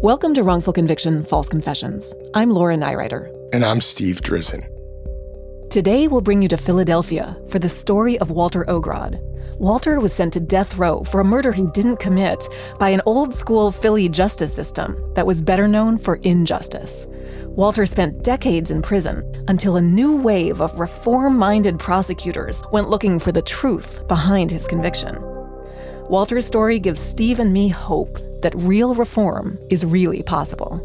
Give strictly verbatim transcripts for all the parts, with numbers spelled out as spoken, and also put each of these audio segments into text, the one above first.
Welcome to Wrongful Conviction, False Confessions. I'm Laura Nyrider. And I'm Steve Drizin. Today, we'll bring you to Philadelphia for the story of Walter Ogrod. Walter was sent to death row for a murder he didn't commit by an old-school Philly justice system that was better known for injustice. Walter spent decades in prison until a new wave of reform-minded prosecutors went looking for the truth behind his conviction. Walter's story gives Steve and me hope that real reform is really possible.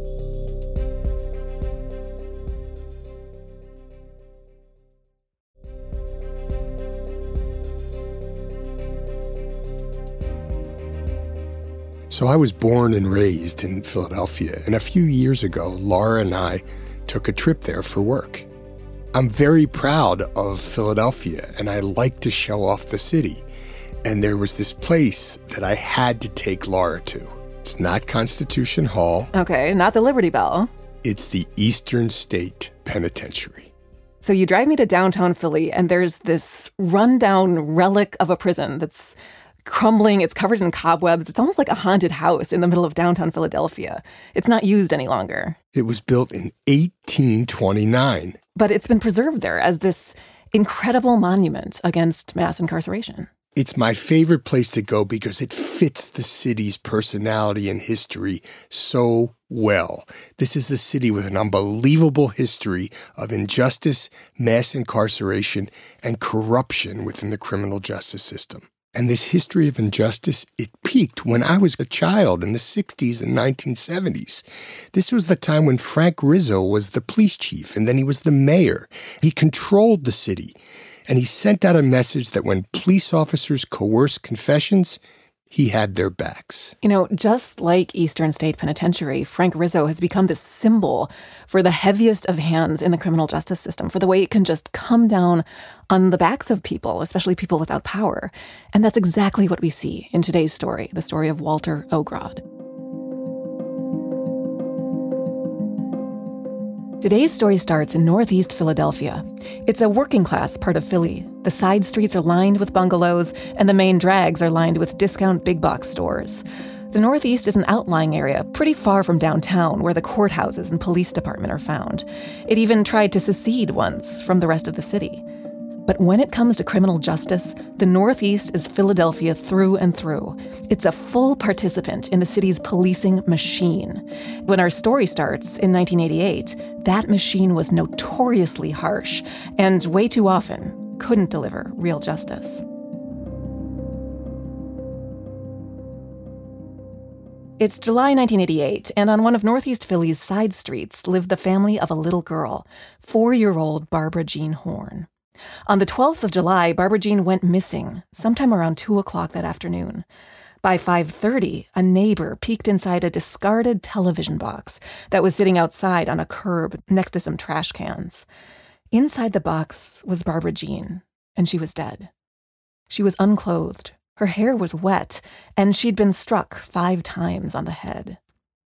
So I was born and raised in Philadelphia, and a few years ago, Laura and I took a trip there for work. I'm very proud of Philadelphia, and I like to show off the city. And there was this place that I had to take Laura to. It's not Constitution Hall. Okay, not the Liberty Bell. It's the Eastern State Penitentiary. So you drive me to downtown Philly, and there's this rundown relic of a prison that's crumbling. It's covered in cobwebs. It's almost like a haunted house in the middle of downtown Philadelphia. It's not used any longer. It was built in eighteen twenty-nine. But it's been preserved there as this incredible monument against mass incarceration. It's my favorite place to go because it fits the city's personality and history so well. This is a city with an unbelievable history of injustice, mass incarceration, and corruption within the criminal justice system. And this history of injustice, it peaked when I was a child in the sixties and nineteen seventies. This was the time when Frank Rizzo was the police chief, and then he was the mayor. He controlled the city. And he sent out a message that when police officers coerced confessions, he had their backs. You know, just like Eastern State Penitentiary, Frank Rizzo has become this symbol for the heaviest of hands in the criminal justice system, for the way it can just come down on the backs of people, especially people without power. And that's exactly what we see in today's story, the story of Walter Ogrod. Today's story starts in northeast Philadelphia. It's a working-class part of Philly. The side streets are lined with bungalows, and the main drags are lined with discount big-box stores. The northeast is an outlying area, pretty far from downtown, where the courthouses and police department are found. It even tried to secede once from the rest of the city. But when it comes to criminal justice, the Northeast is Philadelphia through and through. It's a full participant in the city's policing machine. When our story starts in nineteen eighty-eight, that machine was notoriously harsh and way too often couldn't deliver real justice. It's July nineteen eighty-eight, and on one of Northeast Philly's side streets lived the family of a little girl, four-year-old Barbara Jean Horn. On the twelfth of July, Barbara Jean went missing sometime around two o'clock that afternoon. By five thirty, a neighbor peeked inside a discarded television box that was sitting outside on a curb next to some trash cans. Inside the box was Barbara Jean, and she was dead. She was unclothed, her hair was wet, and she'd been struck five times on the head.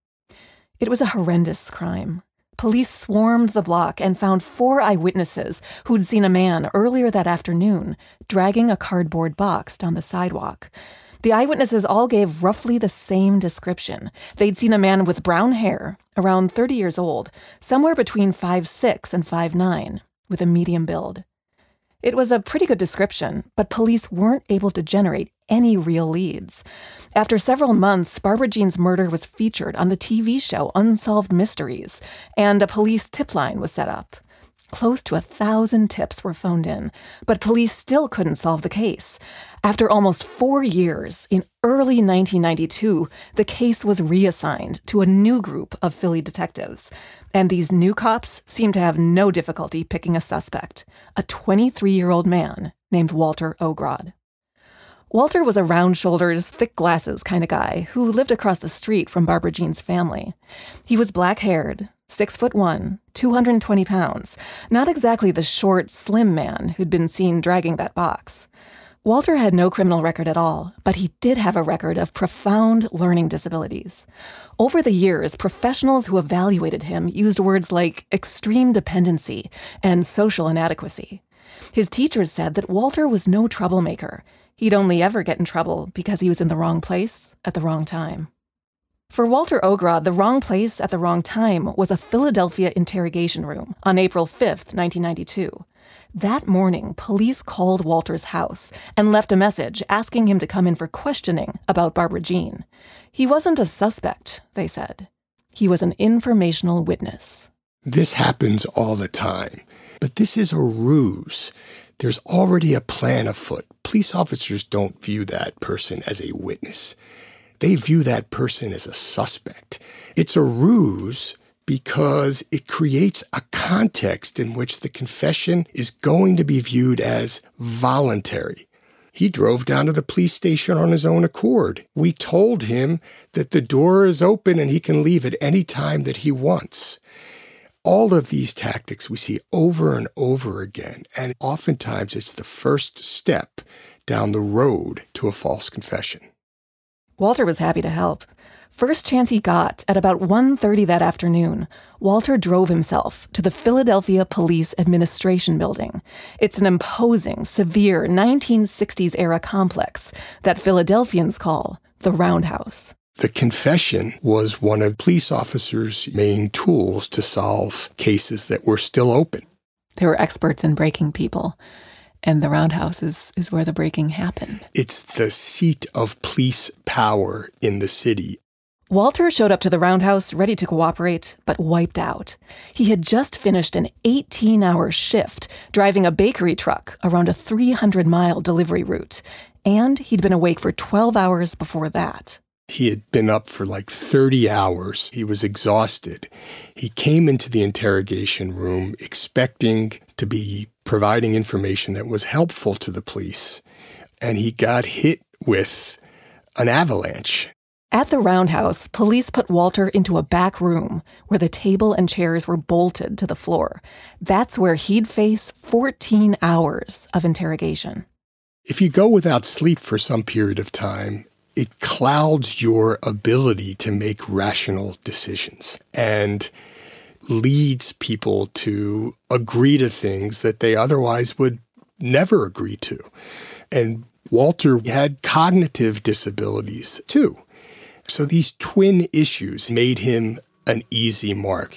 It was a horrendous crime. Police swarmed the block and found four eyewitnesses who'd seen a man earlier that afternoon dragging a cardboard box down the sidewalk. The eyewitnesses all gave roughly the same description. They'd seen a man with brown hair, around thirty years old, somewhere between five six and five nine, with a medium build. It was a pretty good description, but police weren't able to generate any real leads. After several months, Barbara Jean's murder was featured on the T V show Unsolved Mysteries, and a police tip line was set up. Close to a thousand tips were phoned in, but police still couldn't solve the case. After almost four years, in early nineteen ninety-two, the case was reassigned to a new group of Philly detectives. And these new cops seemed to have no difficulty picking a suspect, a twenty-three-year-old man named Walter Ogrod. Walter was a round-shoulders, thick glasses kind of guy who lived across the street from Barbara Jean's family. He was black-haired, six foot one, two hundred twenty pounds, not exactly the short, slim man who'd been seen dragging that box. Walter had no criminal record at all, but he did have a record of profound learning disabilities. Over the years, professionals who evaluated him used words like extreme dependency and social inadequacy. His teachers said that Walter was no troublemaker. He'd only ever get in trouble because he was in the wrong place at the wrong time. For Walter Ogrod, the wrong place at the wrong time was a Philadelphia interrogation room on April fifth, nineteen ninety-two. That morning, police called Walter's house and left a message asking him to come in for questioning about Barbara Jean. He wasn't a suspect, they said. He was an informational witness. This happens all the time, but this is a ruse. There's already a plan afoot. Police officers don't view that person as a witness. They view that person as a suspect. It's a ruse because it creates a context in which the confession is going to be viewed as voluntary. He drove down to the police station on his own accord. We told him that the door is open and he can leave at any time that he wants. All of these tactics we see over and over again, and oftentimes it's the first step down the road to a false confession. Walter was happy to help. First chance he got, at about one thirty that afternoon, Walter drove himself to the Philadelphia Police Administration Building. It's an imposing, severe nineteen sixties-era complex that Philadelphians call the Roundhouse. The confession was one of police officers' main tools to solve cases that were still open. They were experts in breaking people. And the Roundhouse is, is where the breaking happened. It's the seat of police power in the city. Walter showed up to the Roundhouse ready to cooperate, but wiped out. He had just finished an eighteen-hour shift driving a bakery truck around a three hundred mile delivery route, and he'd been awake for twelve hours before that. He had been up for like thirty hours. He was exhausted. He came into the interrogation room expecting to be providing information that was helpful to the police, and he got hit with an avalanche. At the Roundhouse, police put Walter into a back room where the table and chairs were bolted to the floor. That's where he'd face fourteen hours of interrogation. If you go without sleep for some period of time, it clouds your ability to make rational decisions and leads people to agree to things that they otherwise would never agree to. And Walter had cognitive disabilities too. So these twin issues made him an easy mark.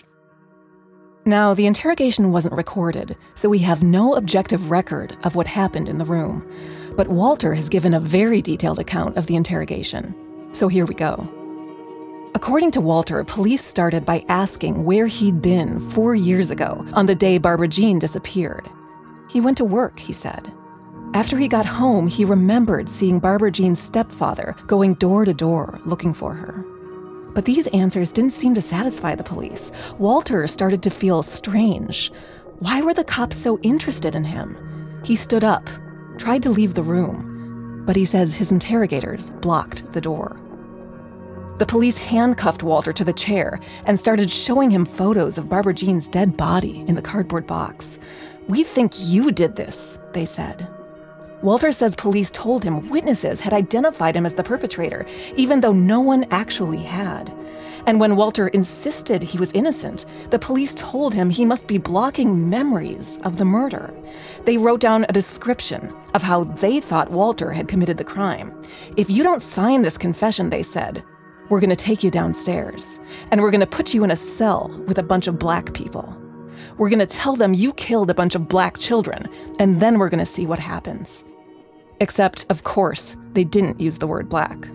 Now, the interrogation wasn't recorded, so we have no objective record of what happened in the room. But Walter has given a very detailed account of the interrogation. So here we go. According to Walter, police started by asking where he'd been four years ago on the day Barbara Jean disappeared. He went to work, he said. After he got home, he remembered seeing Barbara Jean's stepfather going door to door looking for her. But these answers didn't seem to satisfy the police. Walter started to feel strange. Why were the cops so interested in him? He stood up, tried to leave the room, but he says his interrogators blocked the door. The police handcuffed Walter to the chair and started showing him photos of Barbara Jean's dead body in the cardboard box. "We think you did this," they said. Walter says police told him witnesses had identified him as the perpetrator, even though no one actually had. And when Walter insisted he was innocent, the police told him he must be blocking memories of the murder. They wrote down a description of how they thought Walter had committed the crime. "If you don't sign this confession," they said, "we're going to take you downstairs, and we're going to put you in a cell with a bunch of black people. We're going to tell them you killed a bunch of black children, and then we're going to see what happens." Except, of course, they didn't use the word black.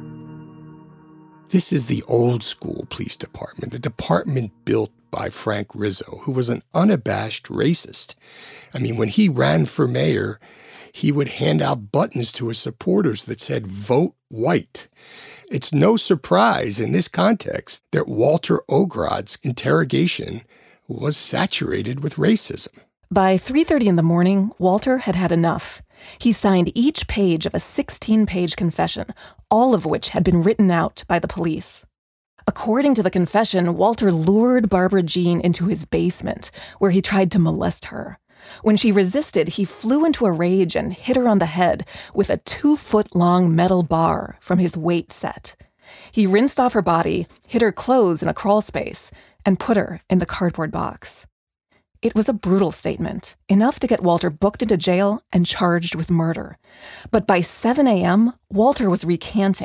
This is the old school police department, the department built by Frank Rizzo, who was an unabashed racist. I mean, when he ran for mayor, he would hand out buttons to his supporters that said, "Vote white." It's no surprise in this context that Walter Ogrod's interrogation was saturated with racism. By three thirty in the morning, Walter had had enough. He signed each page of a sixteen-page confession, all of which had been written out by the police. According to the confession, Walter lured Barbara Jean into his basement, where he tried to molest her. When she resisted, he flew into a rage and hit her on the head with a two-foot-long metal bar from his weight set. He rinsed off her body, hid her clothes in a crawl space, and put her in the cardboard box. It was a brutal statement, enough to get Walter booked into jail and charged with murder. But by seven a.m., Walter was recanting.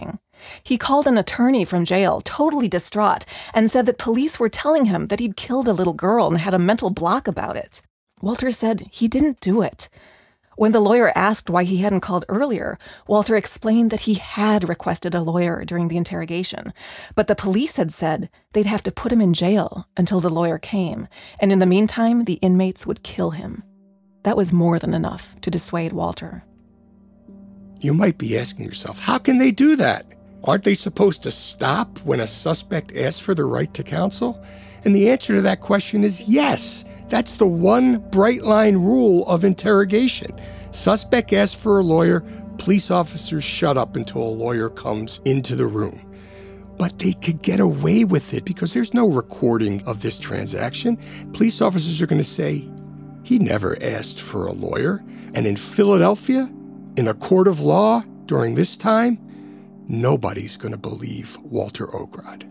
He called an attorney from jail, totally distraught, and said that police were telling him that he'd killed a little girl and had a mental block about it. Walter said he didn't do it. When the lawyer asked why he hadn't called earlier, Walter explained that he had requested a lawyer during the interrogation, but the police had said they'd have to put him in jail until the lawyer came, and in the meantime, the inmates would kill him. That was more than enough to dissuade Walter. You might be asking yourself, how can they do that? Aren't they supposed to stop when a suspect asks for the right to counsel? And the answer to that question is yes. That's the one bright line rule of interrogation. Suspect asks for a lawyer, police officers shut up until a lawyer comes into the room. But they could get away with it because there's no recording of this transaction. Police officers are going to say, he never asked for a lawyer. And in Philadelphia, in a court of law during this time, nobody's going to believe Walter Ogrod.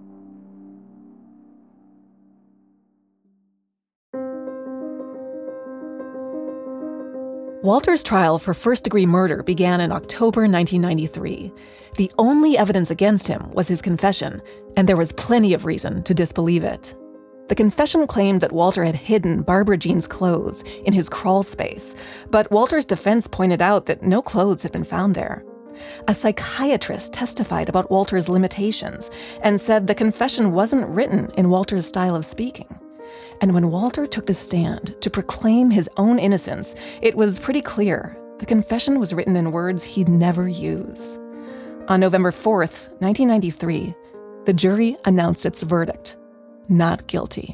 Walter's trial for first-degree murder began in October nineteen ninety-three. The only evidence against him was his confession, and there was plenty of reason to disbelieve it. The confession claimed that Walter had hidden Barbara Jean's clothes in his crawl space, but Walter's defense pointed out that no clothes had been found there. A psychiatrist testified about Walter's limitations and said the confession wasn't written in Walter's style of speaking. And when Walter took the stand to proclaim his own innocence, it was pretty clear the confession was written in words he'd never use. On November fourth, nineteen ninety-three, the jury announced its verdict: not guilty.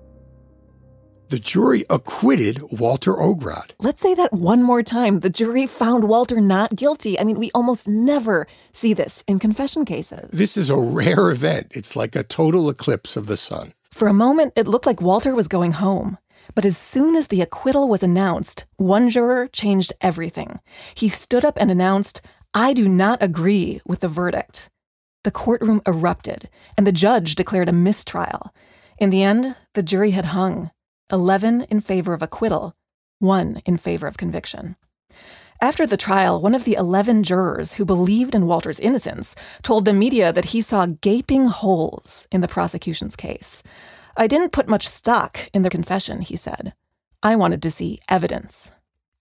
The jury acquitted Walter Ogrod. Let's say that one more time. The jury found Walter not guilty. I mean, we almost never see this in confession cases. This is a rare event. It's like a total eclipse of the sun. For a moment, it looked like Walter was going home. But as soon as the acquittal was announced, one juror changed everything. He stood up and announced, "I do not agree with the verdict." The courtroom erupted, and the judge declared a mistrial. In the end, the jury had hung, eleven in favor of acquittal, one in favor of conviction. After the trial, one of the eleven jurors who believed in Walter's innocence told the media that he saw gaping holes in the prosecution's case. "I didn't put much stock in the confession," he said. "I wanted to see evidence."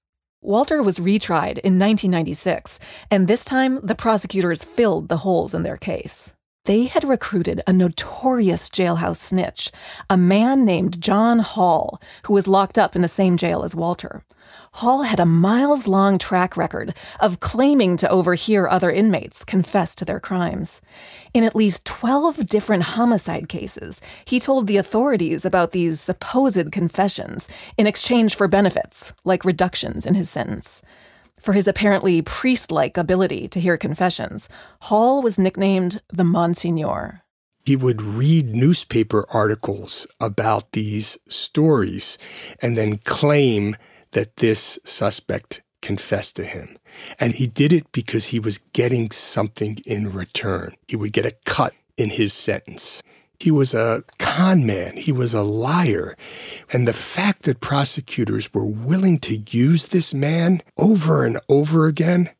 Walter was retried in nineteen ninety-six, and this time the prosecutors filled the holes in their case. They had recruited a notorious jailhouse snitch, a man named John Hall, who was locked up in the same jail as Walter. Hall had a miles-long track record of claiming to overhear other inmates confess to their crimes. In at least twelve different homicide cases, he told the authorities about these supposed confessions in exchange for benefits, like reductions in his sentence. For his apparently priest-like ability to hear confessions, Hall was nicknamed the Monsignor. He would read newspaper articles about these stories and then claim that this suspect confessed to him. And he did it because he was getting something in return. He would get a cut in his sentence. He was a con man. He was a liar. And the fact that prosecutors were willing to use this man over and over again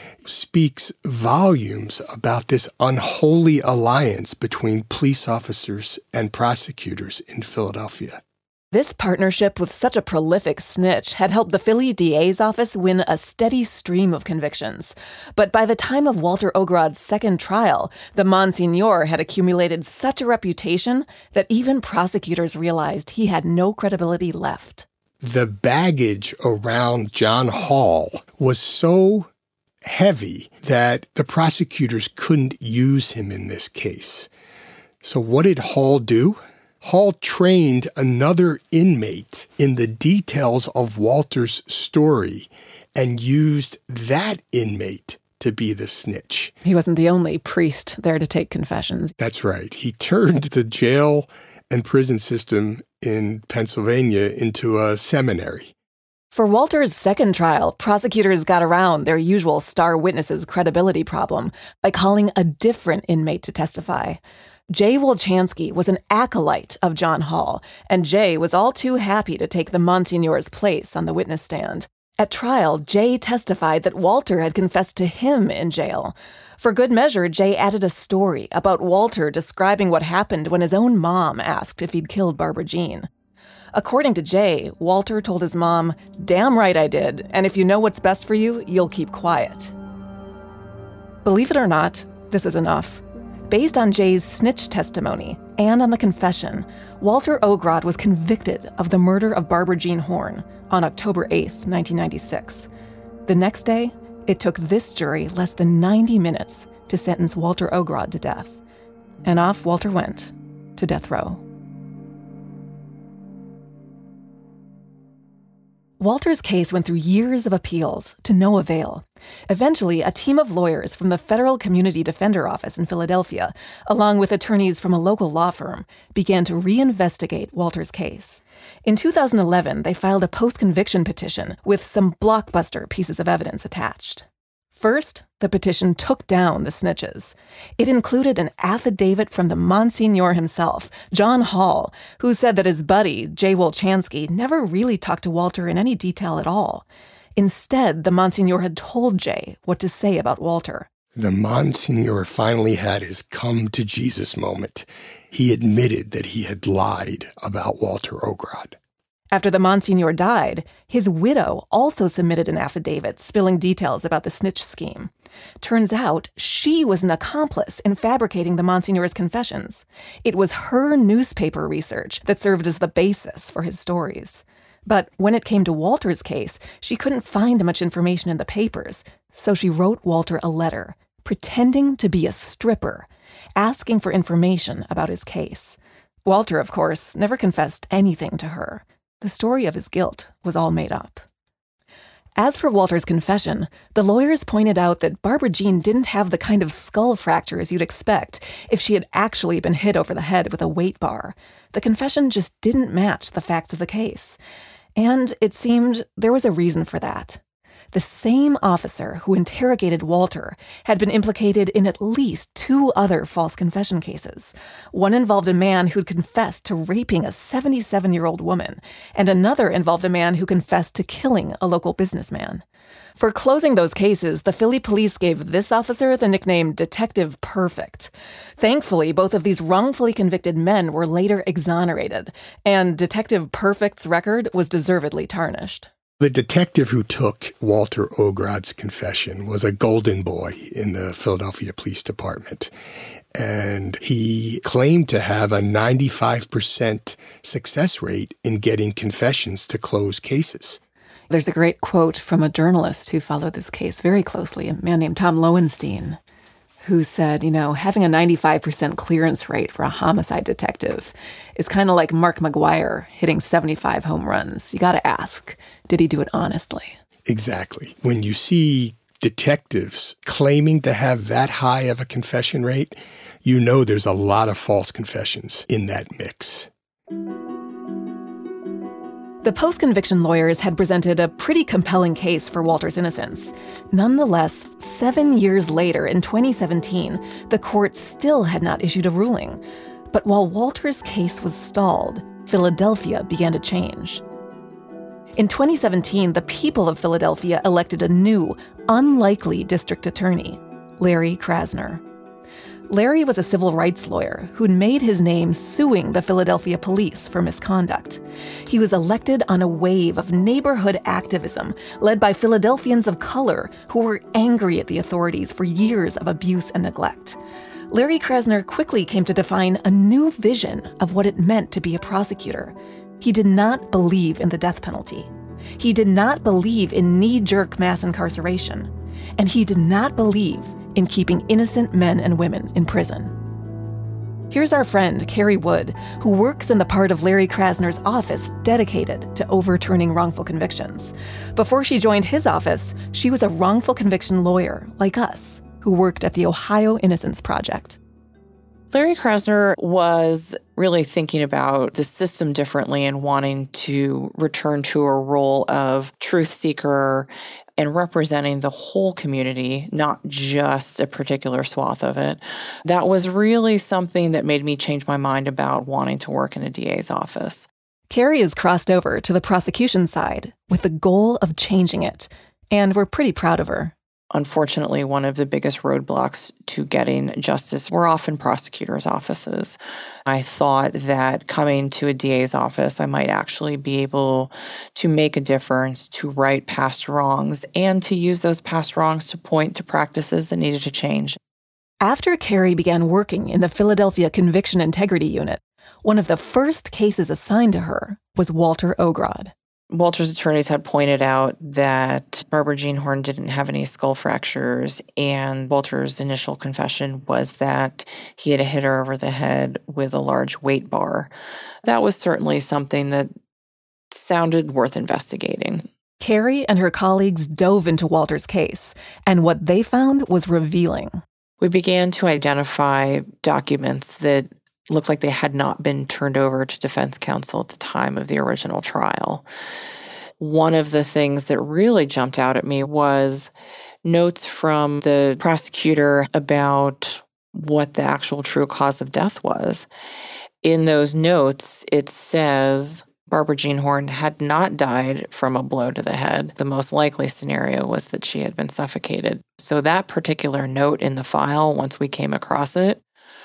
speaks volumes about this unholy alliance between police officers and prosecutors in Philadelphia. This partnership with such a prolific snitch had helped the Philly D A's office win a steady stream of convictions. But by the time of Walter Ogrod's second trial, the Monsignor had accumulated such a reputation that even prosecutors realized he had no credibility left. The baggage around John Hall was so heavy that the prosecutors couldn't use him in this case. So what did Hall do? Hall trained another inmate in the details of Walter's story and used that inmate to be the snitch. He wasn't the only priest there to take confessions. That's right. He turned the jail and prison system in Pennsylvania into a seminary. For Walter's second trial, prosecutors got around their usual star witness's credibility problem by calling a different inmate to testify. Jay Wolchansky was an acolyte of John Hall, and Jay was all too happy to take the Monsignor's place on the witness stand. At trial, Jay testified that Walter had confessed to him in jail. For good measure, Jay added a story about Walter describing what happened when his own mom asked if he'd killed Barbara Jean. According to Jay, Walter told his mom, "Damn right I did, and if you know what's best for you, you'll keep quiet." Believe it or not, this is enough. Based on Jay's snitch testimony and on the confession, Walter Ogrod was convicted of the murder of Barbara Jean Horn on October eighth, nineteen ninety-six. The next day, it took this jury less than ninety minutes to sentence Walter Ogrod to death. And off Walter went to death row. Walter's case went through years of appeals to no avail. Eventually, a team of lawyers from the Federal Community Defender Office in Philadelphia, along with attorneys from a local law firm, began to reinvestigate Walter's case. In two thousand eleven, they filed a post-conviction petition with some blockbuster pieces of evidence attached. First, the petition took down the snitches. It included an affidavit from the Monsignor himself, John Hall, who said that his buddy, Jay Wolchansky, never really talked to Walter in any detail at all. Instead, the Monsignor had told Jay what to say about Walter. The Monsignor finally had his come-to-Jesus moment. He admitted that he had lied about Walter Ogrod. After the Monsignor died, his widow also submitted an affidavit spilling details about the snitch scheme. Turns out she was an accomplice in fabricating the Monsignor's confessions. It was her newspaper research that served as the basis for his stories. But when it came to Walter's case, she couldn't find much information in the papers, so she wrote Walter a letter, pretending to be a stripper, asking for information about his case. Walter, of course, never confessed anything to her. The story of his guilt was all made up. As for Walter's confession, the lawyers pointed out that Barbara Jean didn't have the kind of skull fractures you'd expect if she had actually been hit over the head with a weight bar. The confession just didn't match the facts of the case. And it seemed there was a reason for that. The same officer who interrogated Walter had been implicated in at least two other false confession cases. One involved a man who'd confessed to raping a seventy-seven-year-old woman, and another involved a man who confessed to killing a local businessman. For closing those cases, the Philly police gave this officer the nickname Detective Perfect. Thankfully, both of these wrongfully convicted men were later exonerated, and Detective Perfect's record was deservedly tarnished. The detective who took Walter Ogrod's confession was a golden boy in the Philadelphia Police Department. And he claimed to have a ninety-five percent success rate in getting confessions to close cases. There's a great quote from a journalist who followed this case very closely, a man named Tom Lowenstein, who said, you know, having a ninety-five percent clearance rate for a homicide detective is kind of like Mark McGwire hitting seventy-five home runs. You got to ask, did he do it honestly? Exactly. When you see detectives claiming to have that high of a confession rate, you know there's a lot of false confessions in that mix. The post-conviction lawyers had presented a pretty compelling case for Walter's innocence. Nonetheless, seven years later, in twenty seventeen, the court still had not issued a ruling. But while Walter's case was stalled, Philadelphia began to change. In twenty seventeen, the people of Philadelphia elected a new, unlikely district attorney, Larry Krasner. Larry was a civil rights lawyer who'd made his name suing the Philadelphia police for misconduct. He was elected on a wave of neighborhood activism led by Philadelphians of color who were angry at the authorities for years of abuse and neglect. Larry Krasner quickly came to define a new vision of what it meant to be a prosecutor. He did not believe in the death penalty. He did not believe in knee-jerk mass incarceration. And he did not believe in keeping innocent men and women in prison. Here's our friend, Carrie Wood, who works in the part of Larry Krasner's office dedicated to overturning wrongful convictions. Before she joined his office, she was a wrongful conviction lawyer like us, who worked at the Ohio Innocence Project. Larry Krasner was really thinking about the system differently and wanting to return to a role of truth seeker and representing the whole community, not just a particular swath of it. That was really something that made me change my mind about wanting to work in a D A's office. Carrie is crossed over to the prosecution side with the goal of changing it, and we're pretty proud of her. Unfortunately, one of the biggest roadblocks to getting justice were often prosecutors' offices. I thought that coming to a D A's office, I might actually be able to make a difference, to right past wrongs, and to use those past wrongs to point to practices that needed to change. After Carrie began working in the Philadelphia Conviction Integrity Unit, one of the first cases assigned to her was Walter Ogrod. Walter's attorneys had pointed out that Barbara Jean Horn didn't have any skull fractures, and Walter's initial confession was that he had hit her over the head with a large weight bar. That was certainly something that sounded worth investigating. Carrie and her colleagues dove into Walter's case, and what they found was revealing. We began to identify documents that looked like they had not been turned over to defense counsel at the time of the original trial. One of the things that really jumped out at me was notes from the prosecutor about what the actual true cause of death was. In those notes, it says Barbara Jean Horn had not died from a blow to the head. The most likely scenario was that she had been suffocated. So that particular note in the file, once we came across it,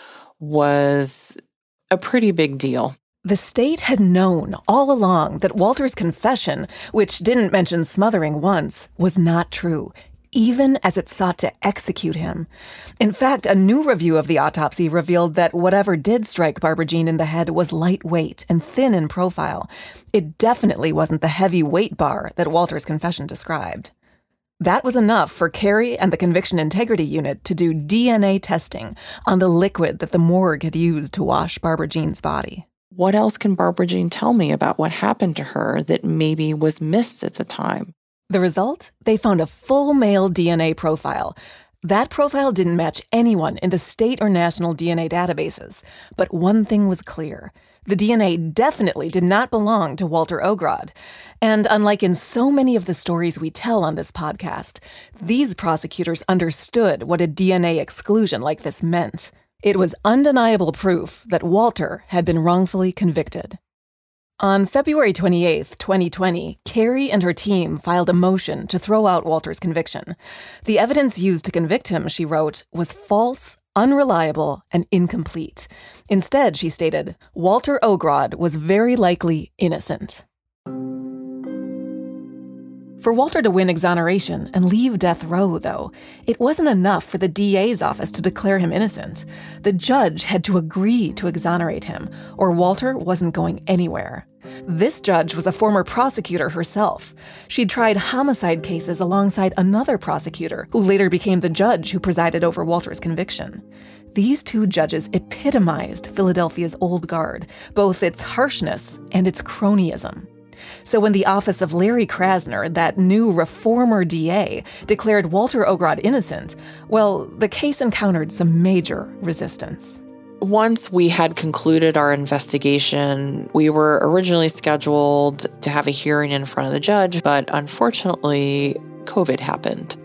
was a pretty big deal. The state had known all along that Walter's confession, which didn't mention smothering once, was not true, even as it sought to execute him. In fact, a new review of the autopsy revealed that whatever did strike Barbara Jean in the head was lightweight and thin in profile. It definitely wasn't the heavy weight bar that Walter's confession described. That was enough for Carrie and the Conviction Integrity Unit to do D N A testing on the liquid that the morgue had used to wash Barbara Jean's body. What else can Barbara Jean tell me about what happened to her that maybe was missed at the time? The result? They found a full male D N A profile. That profile didn't match anyone in the state or national D N A databases. But one thing was clear. The D N A definitely did not belong to Walter Ogrod. And unlike in so many of the stories we tell on this podcast, these prosecutors understood what a D N A exclusion like this meant. It was undeniable proof that Walter had been wrongfully convicted. On February twenty-eighth, twenty twenty, Carrie and her team filed a motion to throw out Walter's conviction. The evidence used to convict him, she wrote, was false, unreliable, and incomplete. Instead, she stated, Walter Ogrod was very likely innocent. For Walter to win exoneration and leave death row, though, it wasn't enough for the D A's office to declare him innocent. The judge had to agree to exonerate him, or Walter wasn't going anywhere. This judge was a former prosecutor herself. She'd tried homicide cases alongside another prosecutor, who later became the judge who presided over Walter's conviction. These two judges epitomized Philadelphia's old guard, both its harshness and its cronyism. So when the office of Larry Krasner, that new reformer D A, declared Walter Ogrod innocent, well, the case encountered some major resistance. Once we had concluded our investigation, we were originally scheduled to have a hearing in front of the judge, but unfortunately, COVID happened.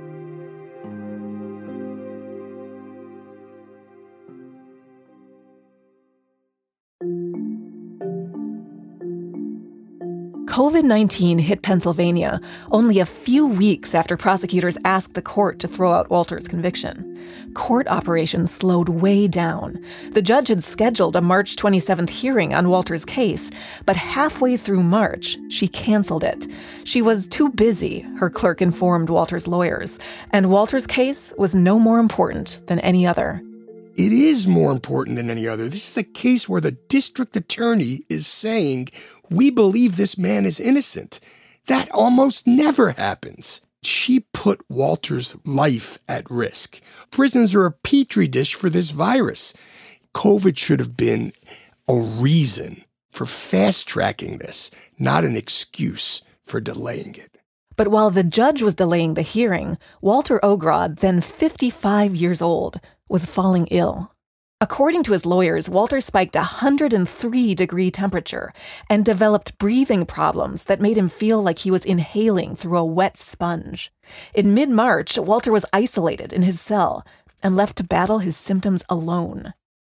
COVID nineteen hit Pennsylvania only a few weeks after prosecutors asked the court to throw out Walter's conviction. Court operations slowed way down. The judge had scheduled a March twenty-seventh hearing on Walter's case, but halfway through March, she canceled it. She was too busy, her clerk informed Walter's lawyers, and Walter's case was no more important than any other. It is more important than any other. This is a case where the district attorney is saying, we believe this man is innocent. That almost never happens. She put Walter's life at risk. Prisons are a petri dish for this virus. COVID should have been a reason for fast-tracking this, not an excuse for delaying it. But while the judge was delaying the hearing, Walter Ogrod, then fifty-five years old, was falling ill. According to his lawyers, Walter spiked a one hundred three degree temperature and developed breathing problems that made him feel like he was inhaling through a wet sponge. In mid-March, Walter was isolated in his cell and left to battle his symptoms alone.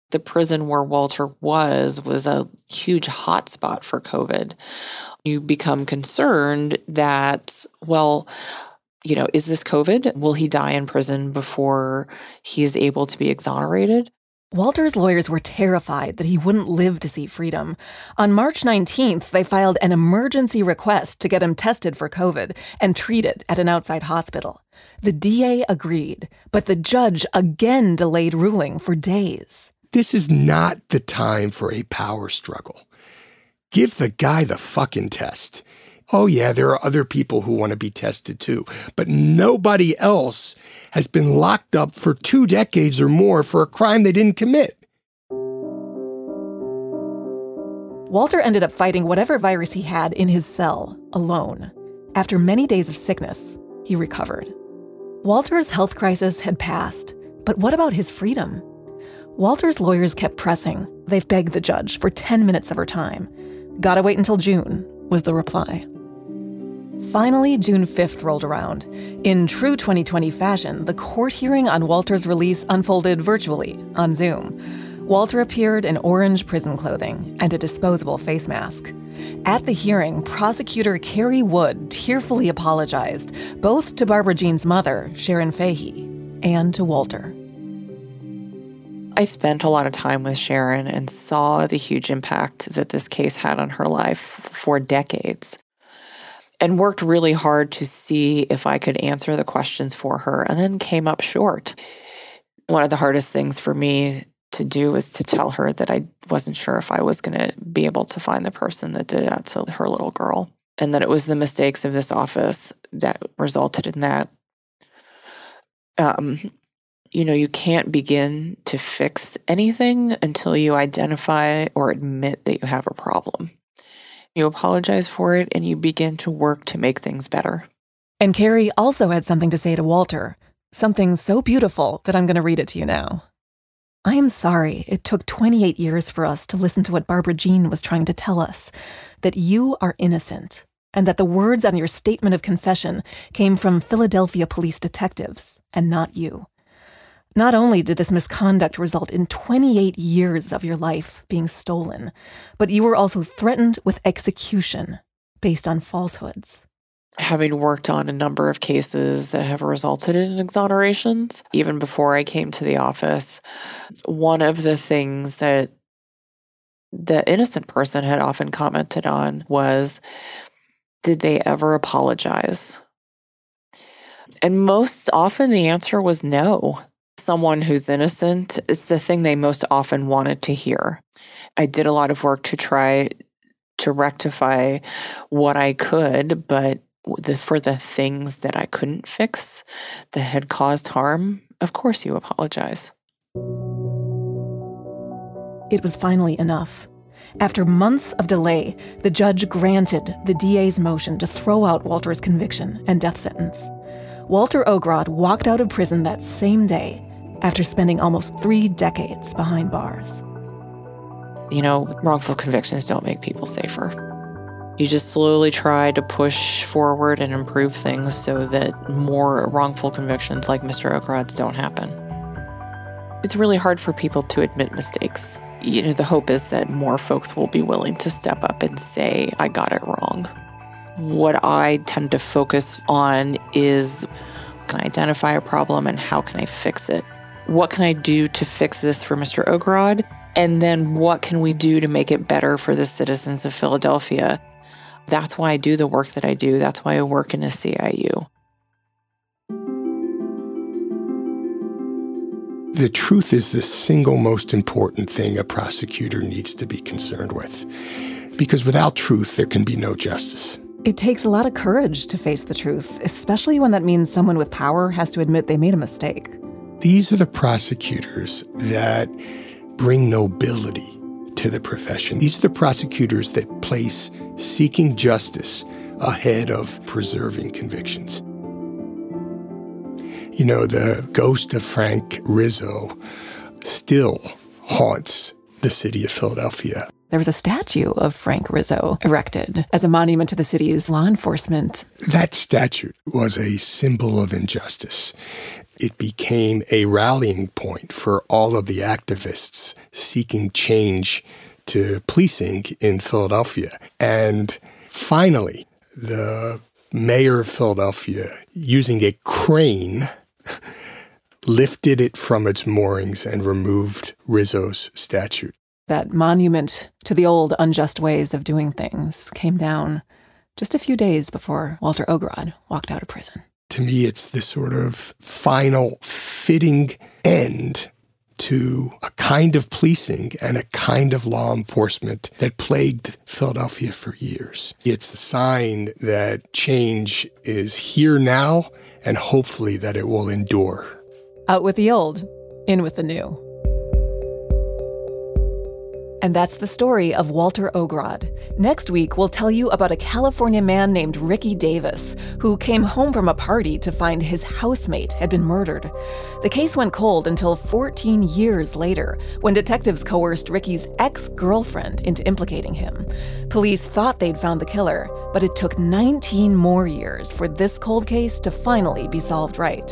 The prison where Walter was was a huge hotspot for COVID. You become concerned that, well, you know, is this COVID? Will he die in prison before he is able to be exonerated? Walter's lawyers were terrified that he wouldn't live to see freedom. On March nineteenth, they filed an emergency request to get him tested for COVID and treated at an outside hospital. The D A agreed, but the judge again delayed ruling for days. This is not the time for a power struggle. Give the guy the fucking test. Oh yeah, there are other people who want to be tested too, but nobody else has been locked up for two decades or more for a crime they didn't commit. Walter ended up fighting whatever virus he had in his cell, alone. After many days of sickness, he recovered. Walter's health crisis had passed, but what about his freedom? Walter's lawyers kept pressing. They've begged the judge for ten minutes of her time. Gotta wait until June, was the reply. Finally, June fifth rolled around. In true twenty twenty fashion, the court hearing on Walter's release unfolded virtually, on Zoom. Walter appeared in orange prison clothing and a disposable face mask. At the hearing, prosecutor Carrie Wood tearfully apologized, both to Barbara Jean's mother, Sharon Fahey, and to Walter. I spent a lot of time with Sharon and saw the huge impact that this case had on her life for decades, and worked really hard to see if I could answer the questions for her, and then came up short. One of the hardest things for me to do was to tell her that I wasn't sure if I was going to be able to find the person that did that to her little girl, and that it was the mistakes of this office that resulted in that. Um, you know, you can't begin to fix anything until you identify or admit that you have a problem. You apologize for it, and you begin to work to make things better. And Carrie also had something to say to Walter, something so beautiful that I'm going to read it to you now. I am sorry it took twenty-eight years for us to listen to what Barbara Jean was trying to tell us, that you are innocent, and that the words on your statement of confession came from Philadelphia police detectives, and not you. Not only did this misconduct result in twenty-eight years of your life being stolen, but you were also threatened with execution based on falsehoods. Having worked on a number of cases that have resulted in exonerations, even before I came to the office, one of the things that the innocent person had often commented on was, did they ever apologize? And most often the answer was no. Someone who's innocent, it's the thing they most often wanted to hear. I did a lot of work to try to rectify what I could, but the, for the things that I couldn't fix that had caused harm, of course you apologize. It was finally enough. After months of delay, the judge granted the D A's motion to throw out Walter's conviction and death sentence. Walter Ogrod walked out of prison that same day, after spending almost three decades behind bars. You know, wrongful convictions don't make people safer. You just slowly try to push forward and improve things so that more wrongful convictions like Mister Ogrod's don't happen. It's really hard for people to admit mistakes. You know, the hope is that more folks will be willing to step up and say, I got it wrong. What I tend to focus on is, can I identify a problem and how can I fix it? What can I do to fix this for Mister Ogrod? And then what can we do to make it better for the citizens of Philadelphia? That's why I do the work that I do. That's why I work in a C I U. The truth is the single most important thing a prosecutor needs to be concerned with. Because without truth, there can be no justice. It takes a lot of courage to face the truth, especially when that means someone with power has to admit they made a mistake. These are the prosecutors that bring nobility to the profession. These are the prosecutors that place seeking justice ahead of preserving convictions. You know, the ghost of Frank Rizzo still haunts the city of Philadelphia. There was a statue of Frank Rizzo erected as a monument to the city's law enforcement. That statue was a symbol of injustice. It became a rallying point for all of the activists seeking change to policing in Philadelphia. And finally, the mayor of Philadelphia, using a crane, lifted it from its moorings and removed Rizzo's statue. That monument to the old unjust ways of doing things came down just a few days before Walter Ogrod walked out of prison. To me, it's the sort of final fitting end to a kind of policing and a kind of law enforcement that plagued Philadelphia for years. It's the sign that change is here now and hopefully that it will endure. Out with the old, in with the new. And that's the story of Walter Ogrod. Next week, we'll tell you about a California man named Ricky Davis, who came home from a party to find his housemate had been murdered. The case went cold until fourteen years later, when detectives coerced Ricky's ex-girlfriend into implicating him. Police thought they'd found the killer, but it took nineteen more years for this cold case to finally be solved right.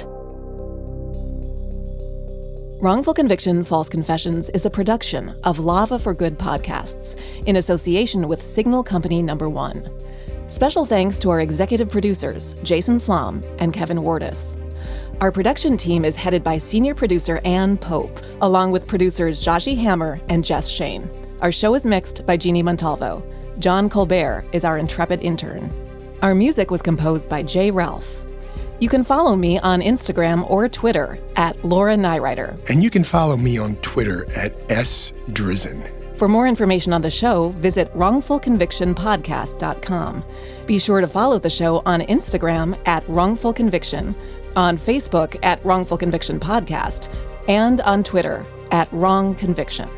Wrongful Conviction, False Confessions is a production of Lava for Good podcasts in association with Signal Company Number One. Special thanks to our executive producers, Jason Flom and Kevin Wardis. Our production team is headed by senior producer Ann Pope, along with producers Joshi Hammer and Jess Shane. Our show is mixed by Jeannie Montalvo. John Colbert is our intrepid intern. Our music was composed by Jay Ralph. You can follow me on Instagram or Twitter at Laura Nyrider. And you can follow me on Twitter at S Drizzen. For more information on the show, visit wrongful conviction podcast dot com. Be sure to follow the show on Instagram at Wrongful Conviction, on Facebook at Wrongful Conviction Podcast, and on Twitter at Wrong Conviction.